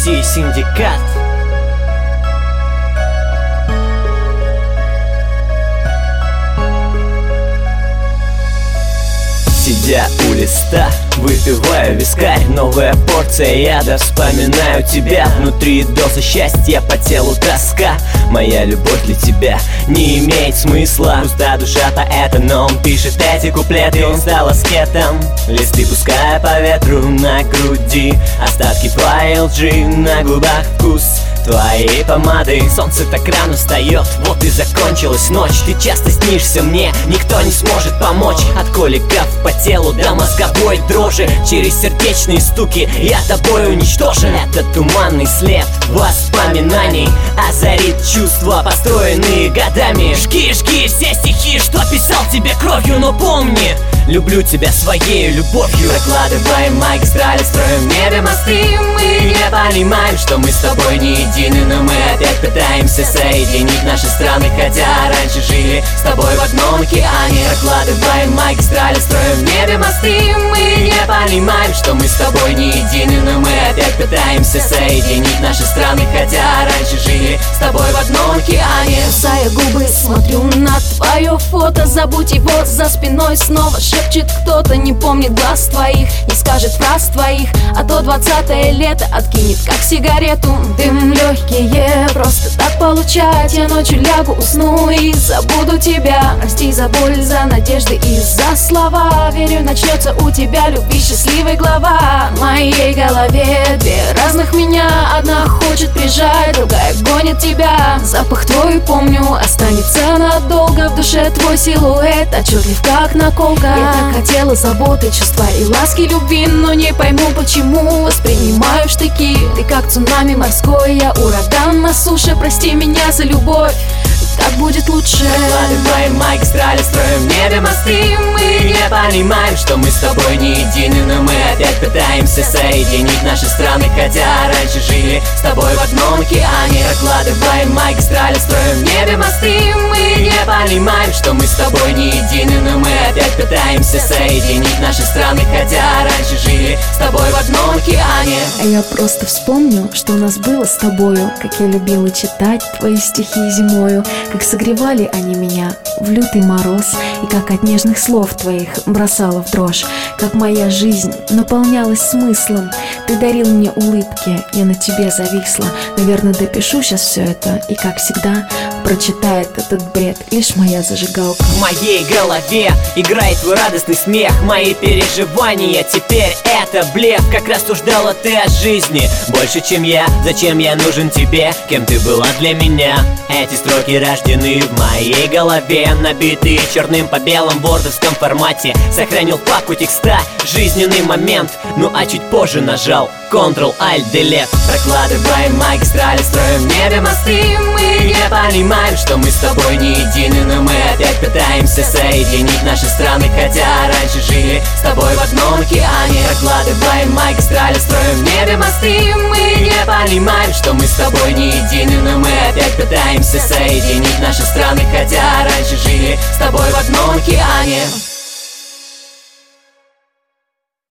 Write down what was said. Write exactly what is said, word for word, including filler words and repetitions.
России Синдикат. Сидя у листа, выпиваю вискарь, новая порция яда. Вспоминаю тебя, внутри доза счастья, по телу тоска. Моя любовь для тебя не имеет смысла. Пуста душа поэта, но он пишет эти куплеты. Он стал аскетом, листы пуская по ветру на груди. Остатки твоей лжи, на губах вкус твоей помады. Солнце так рано встает, вот и закончилась ночь. Ты часто снишься мне, никто не сможет помочь. От коликов по телу до мозговой дрожи, через сердечные стуки я тобой уничтожен. Это туманный след воспоминаний озарит чувства, построенные годами. Жги, жги все стихи, что писал тебе кровью, но помни, люблю тебя своей любовью. Прокладываем магистрали, строим в небе мосты. Мы не понимаем, что мы с тобой не едины, но мы опять пытаемся соединить наши страны, хотя раньше жили с тобой в одном океане. Прокладываем магистрали, строим в небе мосты. Мы не понимаем, что мы с тобой не едины, но мы опять пытаемся соединить наши страны, хотя раньше жили с тобой в одном океане. Кусая губы, смотрю на твое фото. Забудь его, за спиной снова шепчет кто-то. Не помнит глаз твоих, не скажет фраз твоих, а то двадцатое лето откинет как сигарету. Дым легкие, просто так получать. Я ночью лягу, усну и забуду тебя. Прости за боль, за надежды и за слова. Верю, начнется у тебя любви счастливая глава. В моей голове две разных меня. Одна хочет прижать, другая гонит тебя. Запах твой помню, останется надолго. В душе твой силуэт отчетлив как наколка. Я так хотела заботы, чувства и ласки любви, но не пойму почему воспринимаю в штыки. Ты как цунами морской, я ураган на суше. Прости меня за любовь, так будет лучше. Прокладываем магистрали, строим в небе мосты. Мы не понимаем, что мы с тобой не едины, но мы опять пытаемся соединить наши страны, хотя раньше жили с тобой в одном океане. Прокладываем магистрали, строим в небе мосты. Мы не понимаем, что мы с тобой не едины, но мы опять пытаемся соединить наши страны, хотя раньше жили с тобой в одном океане. А я просто вспомню, что у нас было с тобою. Как я любила читать твои стихи зимою, как согревали они меня в лютый мороз, и как от нежных слов твоих бросала в дрожь, как моя жизнь наполнялась смыслом. Ты дарил мне улыбки, я на тебе зависла. Наверное, допишу сейчас все это, и как всегда прочитает этот бред лишь моя зажигалка. В моей голове играет твой радостный смех. Мои переживания теперь это блеф. Как рассуждала ты о жизни больше, чем я. Зачем я нужен тебе, кем ты была для меня? Эти строки рождены в моей голове, набитые черным по белому в вордовском формате. Сохранил папку текста, жизненный момент, ну а чуть позже нажал контрол-альт-делет. Прокладываем магистрали, строим в небе мосты. Мы не понимаем, что мы с тобой не едины, но мы опять пытаемся соединить наши страны, хотя раньше жили с тобой в одном океане. Прокладываем магистрали, строим в небе мосты. Мы не понимаем, что мы с тобой не едины, но мы опять пытаемся соединить наши страны, хотя раньше жили с тобой в одном океане.